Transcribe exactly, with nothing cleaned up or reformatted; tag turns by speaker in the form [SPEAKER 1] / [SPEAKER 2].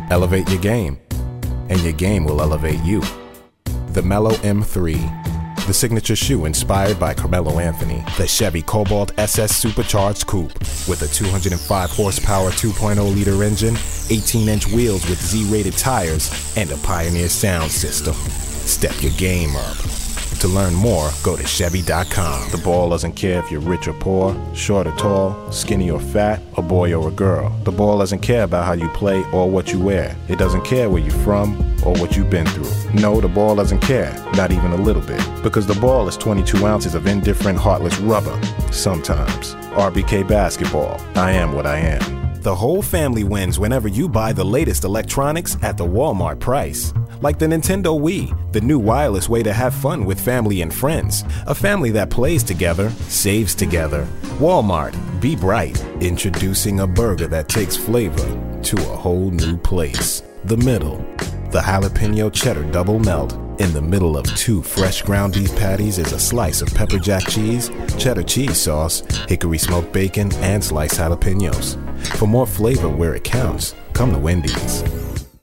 [SPEAKER 1] Elevate your game, and your game will elevate you. The Mellow M three, the signature shoe inspired by Carmelo Anthony. The Chevy Cobalt S S Supercharged Coupe with a two hundred five horsepower two point oh liter engine, eighteen inch wheels with Z-rated tires, and a Pioneer sound system. Step your game up. To learn more, go to Chevy dot com. The ball doesn't care if you're rich or poor, short or tall, skinny or fat, a boy or a girl. The ball doesn't care about how you play or what you wear. It doesn't care where you're from or what you've been through. No, the ball doesn't care, not even a little bit. Because the ball is twenty-two ounces of indifferent, heartless rubber. Sometimes. R B K Basketball. I am what I am. The whole family wins whenever you buy the latest electronics at the Walmart price. Like the Nintendo Wii, the new wireless way to have fun with family and friends. A family that plays together, saves together. Walmart, be bright. Introducing a burger that takes flavor to a whole new place. The Middle. The jalapeno cheddar double melt. In the middle of two fresh ground beef patties is a slice of pepper jack cheese, cheddar cheese sauce, hickory smoked bacon, and sliced jalapenos. For more flavor where it counts, come to Wendy's.